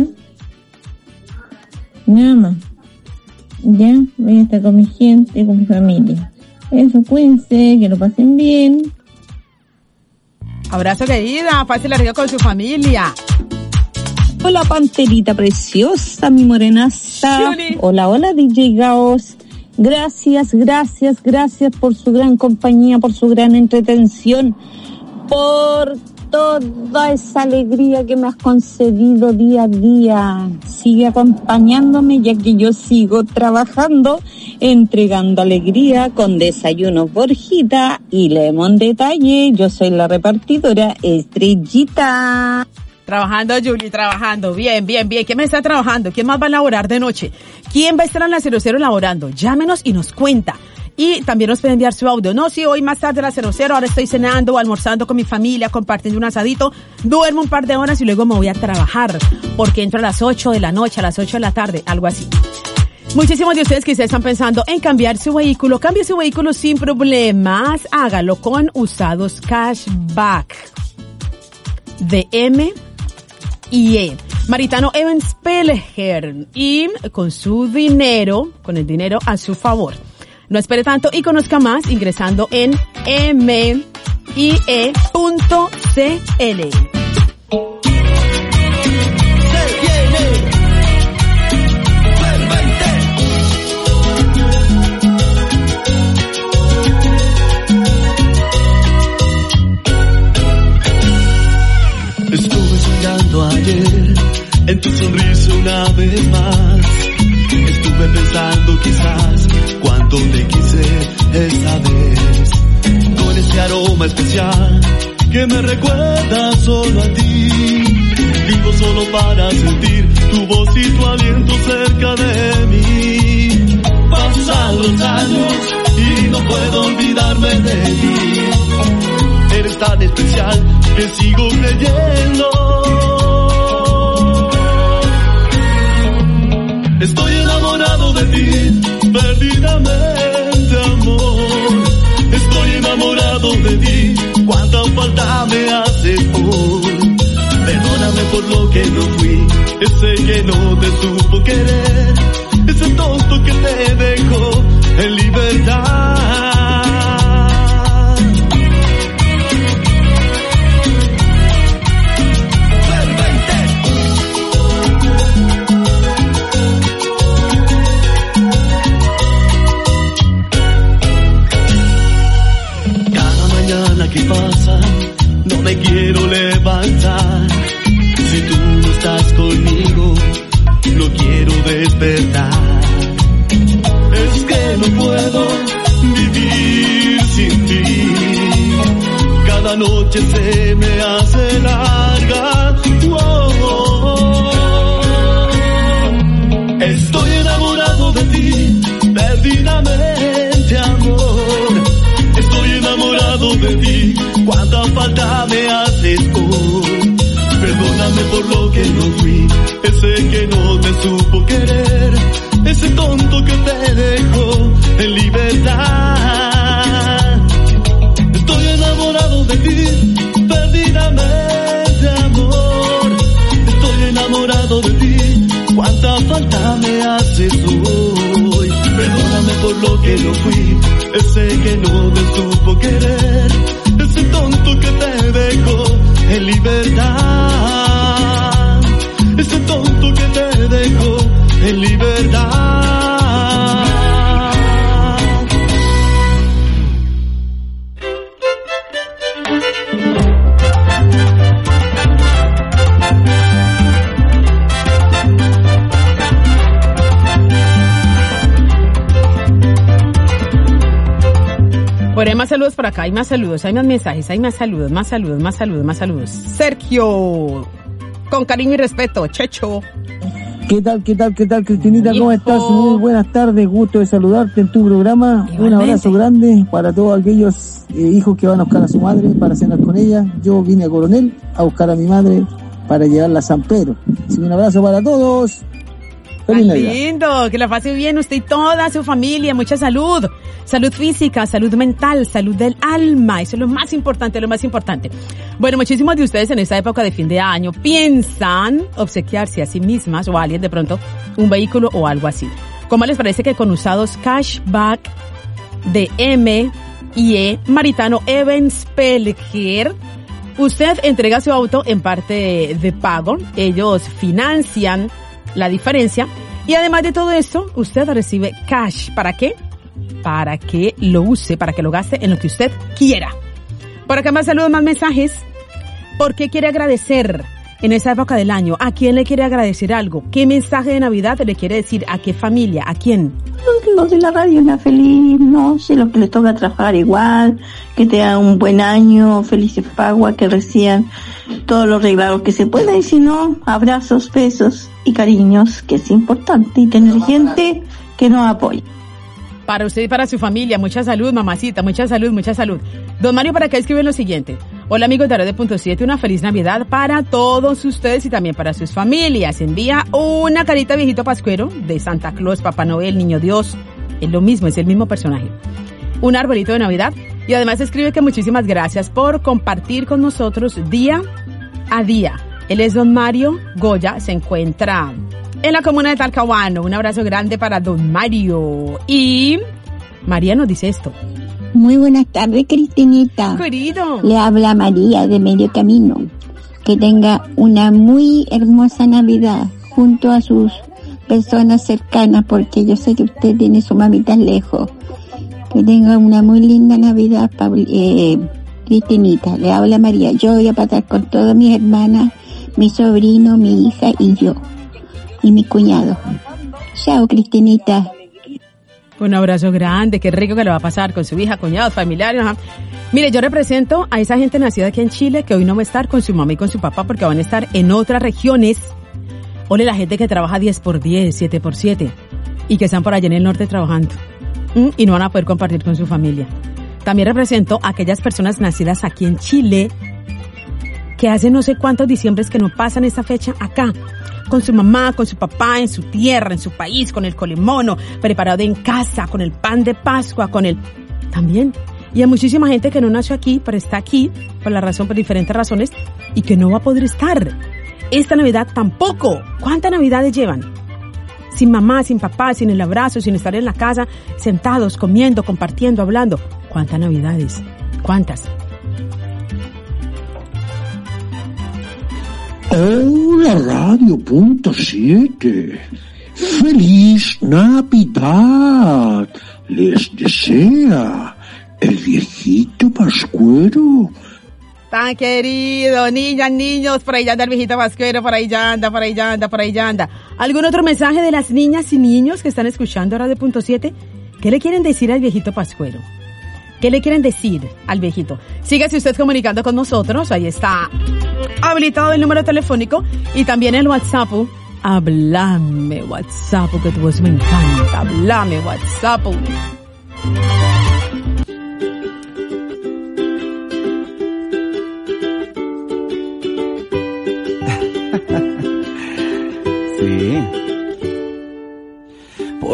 Nada más. Ya, voy a estar con mi gente, con mi familia. Eso, cuídense, que lo pasen bien. Abrazo, querida. Pásela rico con su familia. Hola, panterita preciosa, mi morenaza. Hola, hola, D J Gaos. Gracias, gracias, gracias por su gran compañía, por su gran entretención, por toda esa alegría que me has concedido día a día. Sigue acompañándome, ya que yo sigo trabajando, entregando alegría con Desayunos Borjita y Lemon Detalle. Yo soy la repartidora Estrellita. Trabajando, Julie, trabajando. Bien, bien, bien. ¿Quién me está trabajando? ¿Quién más va a laborar de noche? ¿Quién va a estar en la cero cero laborando? Llámenos y nos cuenta. Y también nos puede enviar su audio. No, sí, hoy más tarde a la cero cero, ahora estoy cenando o almorzando con mi familia, compartiendo un asadito, duermo un par de horas y luego me voy a trabajar, porque entro a las ocho de la noche, a las ocho de la tarde, algo así. Muchísimos de ustedes quizás están pensando en cambiar su vehículo. Cambie su vehículo sin problemas. Hágalo con Usados Cashback de M y E. Maritano Evans Pelleger. Y con su dinero, con el dinero a su favor. No espere tanto y conozca más ingresando en m i e punto c l. Estuve soñando ayer en tu sonrisa una vez más. Estuve pensando quizás cuánto te quise esa vez, con ese aroma especial que me recuerda solo a ti. Vivo solo para sentir tu voz y tu aliento cerca de mí. Pasan los años y no puedo olvidarme de ti. Eres tan especial que sigo creyendo. Estoy enamorado de ti, perdidamente, amor. Estoy enamorado de ti, cuánta falta me haces hoy. Perdóname por lo que no fui, ese que no te supo querer, ese tonto que te dejó en libertad. ¿Qué pasa? No me quiero levantar. Si tú no estás conmigo, no quiero despertar. Es que no puedo vivir sin ti. Cada noche se me hace larga. Oh, oh, oh. Es falta me haces hoy. Perdóname por lo que no fui, ese que no te supo querer, ese tonto que te dejó en libertad. Estoy enamorado de ti, perdidamente amor. Estoy enamorado de ti, cuánta falta me haces hoy. Perdóname por lo que no fui, ese que no te supo querer, ese tonto que te dejó en libertad, ese tonto que te dejó en libertad. Bueno, hay más saludos por acá, hay más saludos, hay más mensajes, hay más saludos, más saludos, más saludos, más saludos. Sergio, con cariño y respeto, Checho. ¿Qué tal, qué tal, qué tal, Cristinita? ¿Cómo estás? Muy buenas tardes, gusto de saludarte en tu programa. Igualmente. Un abrazo grande para todos aquellos eh, hijos que van a buscar a su madre para cenar con ella. Yo vine a Coronel a buscar a mi madre para llevarla a San Pedro. Así que un abrazo para todos. ¡Qué lindo! Que la pase bien usted y toda su familia. Mucha salud. Salud física, salud mental, salud del alma. Eso es lo más importante, lo más importante. Bueno, muchísimos de ustedes en esta época de fin de año piensan obsequiarse a sí mismas o a alguien de pronto un vehículo o algo así. ¿Cómo les parece que con usados cashback de M y E Maritano Evans Pelger, usted entrega su auto en parte de pago? Ellos financian la diferencia y además de todo esto, usted recibe cash. ¿Para qué? Para que lo use, para que lo gaste en lo que usted quiera. Por acá más saludos, más mensajes. ¿Por qué quiere agradecer en esa época del año? ¿A quién le quiere agradecer algo? ¿Qué mensaje de Navidad le quiere decir? ¿A qué familia? ¿A quién? Los de la radio, una feliz noche, los que les toca trabajar igual, que tengan un buen año, felices paguas, que reciban todos los regalos que se puedan, y si no, abrazos, besos y cariños, que es importante, y tener gente que nos apoye. Para usted y para su familia, mucha salud, mamacita, mucha salud, mucha salud. Don Mario para acá escribe lo siguiente. Hola amigos de Radio Punto siete, una feliz Navidad para todos ustedes y también para sus familias. Envía una carita viejito pascuero de Santa Claus, Papá Noel, Niño Dios. Es lo mismo, es el mismo personaje. Un arbolito de Navidad y además escribe que muchísimas gracias por compartir con nosotros día a día. Él es don Mario Goya, se encuentra en la comuna de Talcahuano. Un abrazo grande para don Mario. Y María nos dice esto. Muy buenas tardes, Cristinita. Querido. Le habla María de Medio Camino. Que tenga una muy hermosa Navidad junto a sus personas cercanas, porque yo sé que usted tiene su mamita lejos. Que tenga una muy linda Navidad, Paul, eh, Cristinita. Le habla María. Yo voy a pasar con todas mis hermanas, mi sobrino, mi hija y yo. Y mi cuñado. Chao, Cristinita. Un abrazo grande, qué rico que lo va a pasar con su hija, cuñados, familiares. Ajá. Mire, yo represento a esa gente nacida aquí en Chile que hoy no va a estar con su mamá y con su papá porque van a estar en otras regiones. Ole, la gente que trabaja diez por diez, siete por siete y que están por allá en el norte trabajando ¿Mm? y no van a poder compartir con su familia. También represento a aquellas personas nacidas aquí en Chile que hace no sé cuántos diciembres que no pasan esta fecha acá, con su mamá, con su papá, en su tierra, en su país, con el colemono, preparado en casa, con el pan de Pascua, con el... También. Y hay muchísima gente que no nació aquí, pero está aquí, por la razón, por diferentes razones, y que no va a poder estar. Esta Navidad tampoco. ¿Cuántas Navidades llevan? Sin mamá, sin papá, sin el abrazo, sin estar en la casa, sentados, comiendo, compartiendo, hablando. ¿Cuántas Navidades? ¿Cuántas? Hola, Radio Punto siete. ¡Feliz Navidad! Les desea el viejito Pascuero. Tan querido, niñas, niños, por ahí ya anda el viejito Pascuero, por ahí ya anda, por ahí ya anda, por ahí ya anda. ¿Algún otro mensaje de las niñas y niños que están escuchando Radio Punto siete? ¿Qué le quieren decir al viejito Pascuero? ¿Qué le quieren decir al viejito? Sígase usted comunicando con nosotros, ahí está habilitado el número telefónico y también el WhatsApp. Háblame WhatsApp, que tu voz me encanta. Háblame WhatsApp.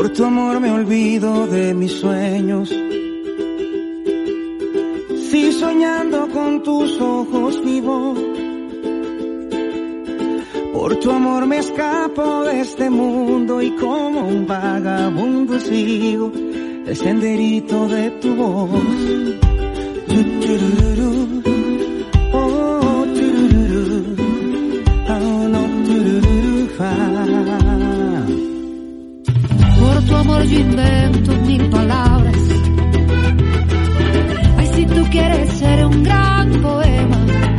Por tu amor me olvido de mis sueños. Si soñando con tus ojos vivo, por tu amor me escapo de este mundo y como un vagabundo sigo el senderito de tu voz. Oh, tururú, oh, no, tururú, fa. Por tu amor yo invento mil palabras. Ay, si tú quieres ser un gran poema,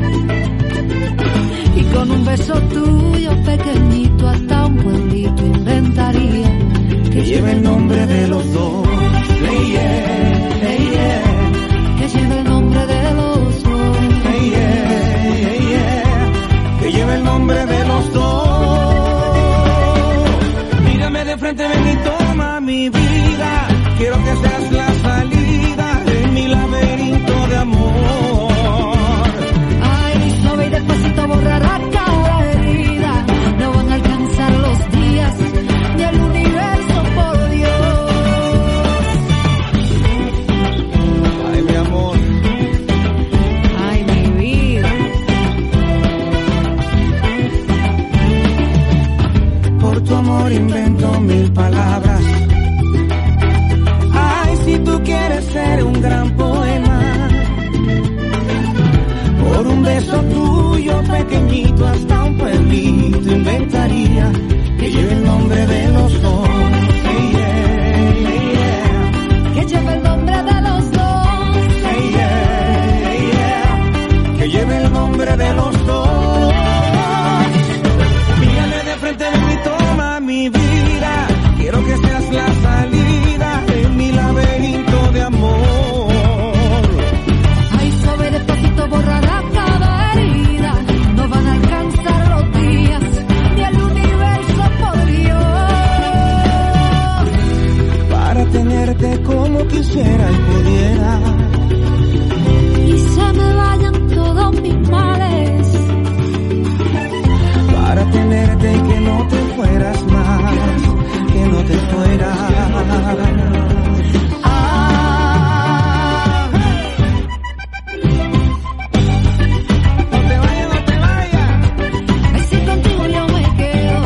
y con un beso tuyo pequeñito hasta un pueblito inventaría que lleve el nombre de los dos. Hey, yeah, hey, yeah. Que lleve el nombre de los dos. Hey, yeah, hey, yeah. Que lleve el nombre de los dos. Mírame de frente, ven y toma mi vida. Quiero que seas la salida de mi laberinto de amor. Ay, suave y despacito borrará cada herida. No van a alcanzar los días ni el universo, por Dios. Ay, mi amor. Ay, mi vida. Por tu amor invento mil palabras. Ay, si tú quieres ser un gran poema, por un beso tuyo pequeñito hasta un pueblito inventaría que lleve el nombre de los dos. Hey, yeah, hey, yeah. Que lleve el nombre de los dos. Hey, yeah, hey, yeah. Que lleve el nombre de los dos. Mírame de frente, ven y toma mi vida. Quiero que seas la salida de mi laberinto de amor. Ay, suave despacito borrará cada herida. No van a alcanzar los días ni el universo, por Dios. Para tenerte como quisiera y pudiera. Y se me vayan todos mis males. Para tenerte y que no te fueras más, que no te fueras. Ah, no te vayas, no te vayas. Ay, si contigo yo me quedo.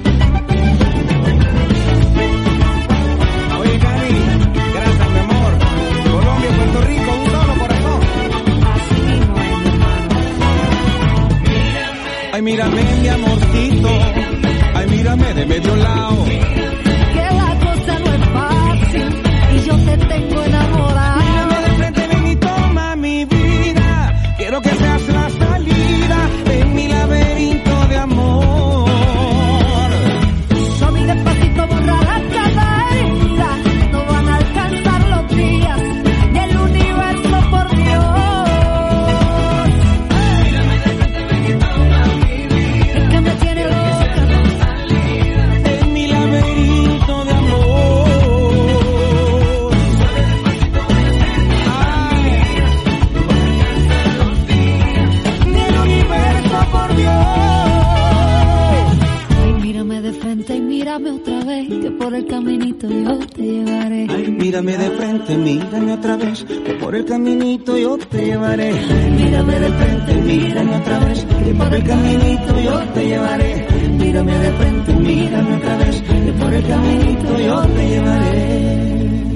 Oye, Cari, gracias, mi amor. Colombia, Puerto Rico, un solo corazón. Así mismo es, mi hermano. Ay, mírame, mi amorcito. Ay, mírame de medio lado. Que la cosa no es fácil y yo te tengo enamorada. Mírame de frente, ven y toma mi vida. Quiero que seas la salida de mi laberinto de amor. Suave y despacito borrará cada herida. No van a alcanzar los días del universo, por Dios. Mírame de frente, ven y toma mi vida. Es que me tiene loca. De mi laberinto de amor. Del universo, por Dios. Ay, mírame de frente y mírame otra vez, que por el caminito yo te llevaré. Ay, mírame de frente, mírame otra vez, que por el caminito yo te llevaré. Mírame de frente, mírame otra vez, que por el caminito yo te llevaré. Mírame de frente, mírame otra vez, que por el caminito yo te llevaré.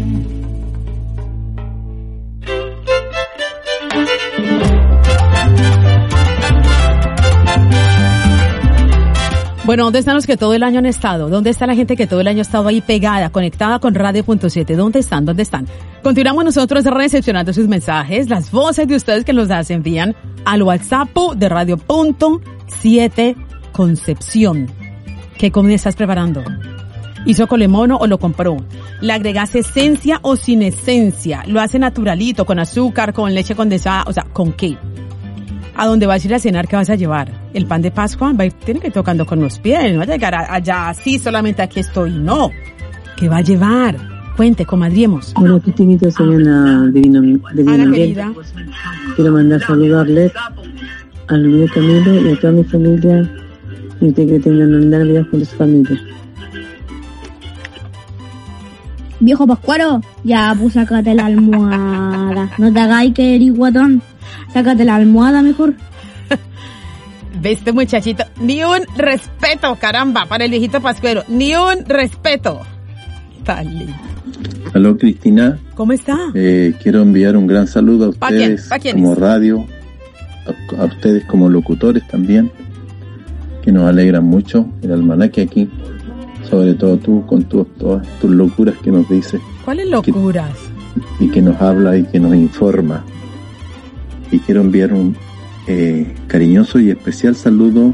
Bueno, ¿dónde están los que todo el año han estado? ¿Dónde está la gente que todo el año ha estado ahí pegada, conectada con Radio punto siete? ¿Dónde están? ¿Dónde están? Continuamos nosotros recepcionando sus mensajes, las voces de ustedes que nos las envían al WhatsApp de Radio punto siete Concepción. ¿Qué comida estás preparando? ¿Hizo colemono o lo compró? ¿Le agregas esencia o sin esencia? ¿Lo hace naturalito, con azúcar, con leche condensada? O sea, ¿con qué? ¿A dónde vas a ir a cenar? ¿Qué vas a llevar? ¿El pan de Pascua? Va a ir, tiene que ir tocando con los pies. No va a llegar a- allá así, solamente aquí estoy. No. ¿Qué va a llevar? Cuente, comadriemos. Hola, Cristinita, soy Ana Divino, Divino Ana, Ambiente. querida. Quiero mandar saludarles al mío Camilo y a toda mi familia y que tengan una Navidad con su familia. Viejo Pascuaro, ya, pues sácate la almohada. No te hagáis que eres guatón. Sácate la almohada mejor. Este muchachito, ni un respeto, caramba, para el viejito Pascuero. Ni un respeto. Tan lindo. Aló, Cristina. ¿Cómo está? Eh, quiero enviar un gran saludo a ¿Pa quién? ustedes ¿Pa quién como es? radio, a, a ustedes como locutores también, que nos alegran mucho. El almanaque aquí, sobre todo tú con tu, todas tus locuras que nos dices. ¿Cuáles locuras? Que, y que nos habla y que nos informa. Y quiero enviar un eh, cariñoso y especial saludo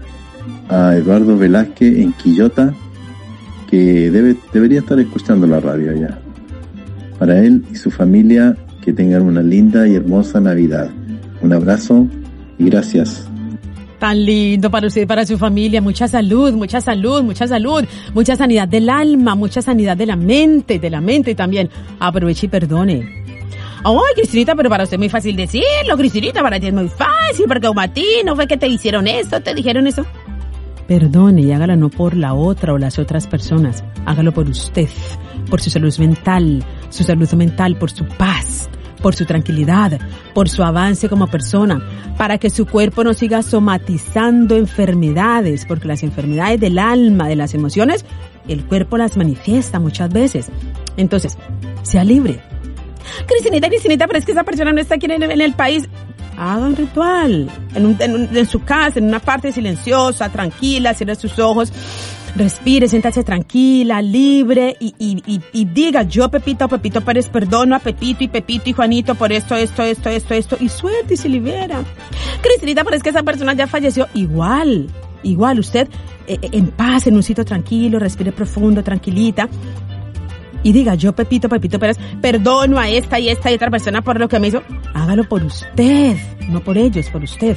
a Eduardo Velázquez en Quillota, que debe, debería estar escuchando la radio ya. Para él y su familia, que tengan una linda y hermosa Navidad. Un abrazo y gracias. Tan lindo para usted y para su familia. Mucha salud, mucha salud, mucha salud. Mucha sanidad del alma, mucha sanidad de la mente, de la mente también. Aproveche y perdone. Ay, Cristinita, pero para usted es muy fácil decirlo, Cristinita, para ti es muy fácil, porque como a ti no fue que te hicieron eso, te dijeron eso. Perdone y hágalo no por la otra o las otras personas, hágalo por usted, por su salud mental, su salud mental, por su paz, por su tranquilidad, por su avance como persona, para que su cuerpo no siga somatizando enfermedades, porque las enfermedades del alma, de las emociones, el cuerpo las manifiesta muchas veces. Entonces, sea libre. Cristinita, Cristinita, pero es que esa persona no está aquí en el, en el país. Haga un ritual en, un, en, un, en su casa, en una parte silenciosa, tranquila, cierre sus ojos, respire, siéntase tranquila, libre y, y, y, y diga: yo, Pepita o Pepito Pérez, perdono a Pepito y Pepito y Juanito por esto, esto, esto, esto, esto, y suelte y se libera. Cristinita, pero es que esa persona ya falleció. Igual, igual, usted eh, en paz, en un sitio tranquilo, respire profundo, tranquilita. Y diga: yo, Pepito, Pepito Pérez, perdono a esta y esta y otra persona por lo que me hizo. Hágalo por usted, no por ellos, por usted.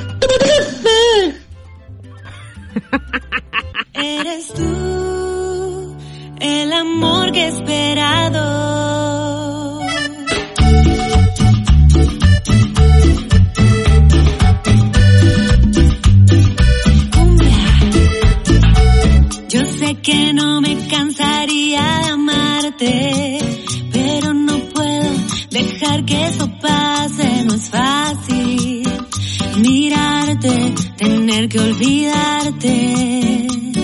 Eres tú el amor que he esperado. Yo sé que no me cansaría de amarte, pero no puedo dejar que eso pase. No es fácil mirarte, tener que olvidarte.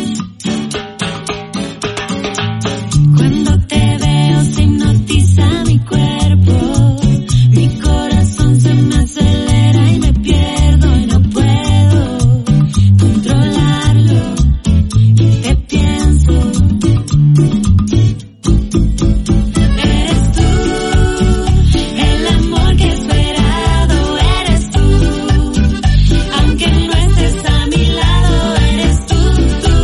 Cuando te veo se hipnotiza mi cuerpo, mi corazón se me acelera y me pierdo y no puedo controlarlo. Te pienso, eres tú el amor que he esperado, eres tú, aunque no estés a mi lado, eres tú, tú.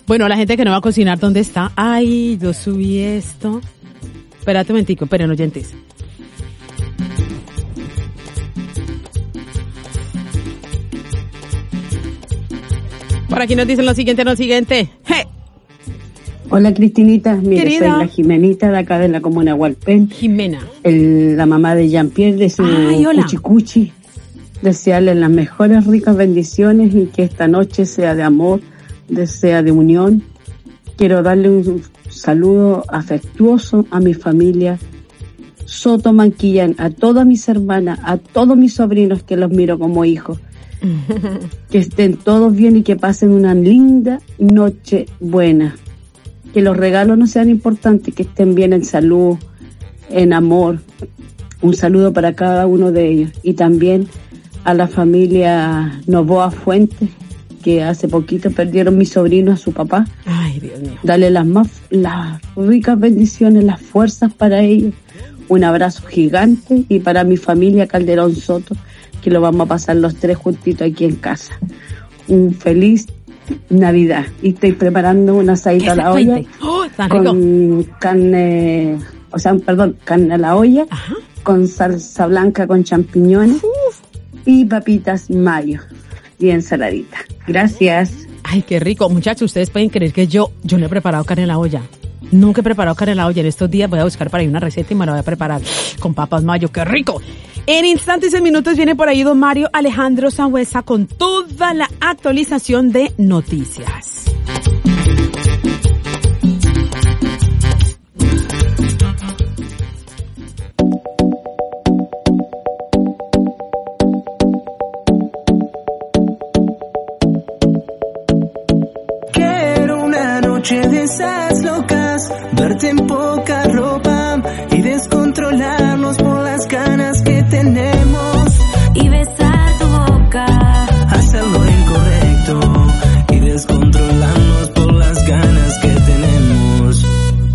Bueno, la gente que no va a cocinar, ¿dónde está? Ay, yo subí esto. Espérate un momentico, esperen, oyentes. Por aquí nos dicen lo siguiente, lo siguiente. ¡Hey! Hola, Cristinita. Mire, Querida. soy la Jimenita de acá de la comuna de Hualpén. Jimena. El, la mamá de Jean-Pierre, de su Ay, hola. cuchicuchi. Desearle las mejores ricas bendiciones y que esta noche sea de amor, de- sea de unión. Quiero darle un saludo afectuoso a mi familia Soto Manquillán, a todas mis hermanas, a todos mis sobrinos que los miro como hijos. Que estén todos bien y que pasen una linda noche buena. Que los regalos no sean importantes, que estén bien en salud, en amor. Un saludo para cada uno de ellos. Y también a la familia Novoa Fuentes, que hace poquito perdieron mis sobrinos a su papá. Ay, Dios mío. Dale las más, las ricas bendiciones, las fuerzas para ellos. Un abrazo gigante. Y para mi familia Calderón Soto, que lo vamos a pasar los tres juntitos aquí en casa. Un feliz Navidad. Y estoy preparando un asadito a la olla ¡Oh, tan rico! con carne, o sea, perdón, carne a la olla, con salsa blanca con champiñones y papitas mayo y ensaladita. Gracias. Ay, qué rico. Muchachos, ustedes pueden creer que yo, yo no he preparado carne en la olla. Nunca he preparado carne en la olla. En estos días voy a buscar para ahí una receta y me la voy a preparar con papas mayo. ¡Qué rico! En instantes y en minutos viene por ahí don Mario Alejandro Sangüesa con toda la actualización de noticias. Quiero una noche de esas locas, verte en poca ropa y descontrolarnos por las ganas que tenemos. Y besar tu boca. Hacer lo incorrecto y descontrolarnos por las ganas que tenemos.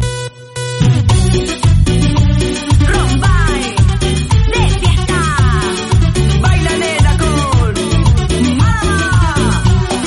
Rombay, de fiesta. Baila nena con Mama.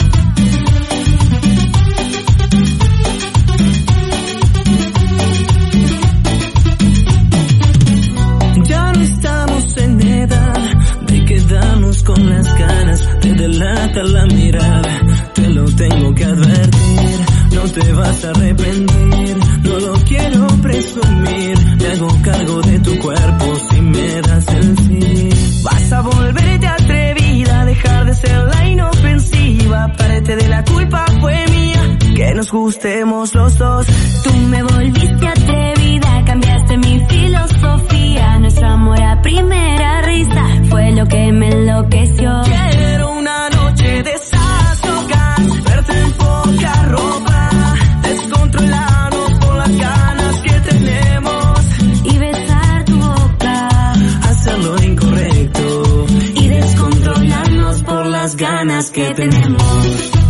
Ya no estamos en edad de quedarnos con las ganas, te delata la mirada, te lo tengo que advertir, no te vas a arrepentir, no lo quiero presumir, me hago cargo de tu cuerpo si me das el sí. Vas a volverte atrevida, dejar de ser la inofensiva, parte de la culpa fue mía, que nos gustemos los dos. Tú me volviste atrevida, cambiaste mi filosofía. Nuestro amor a primera risa fue lo que me enloqueció. Quiero una noche de esas locas, verte en poca ropa, descontrolarnos por las ganas que tenemos Y besar tu boca. hacer lo incorrecto y descontrolarnos por las ganas que tenemos.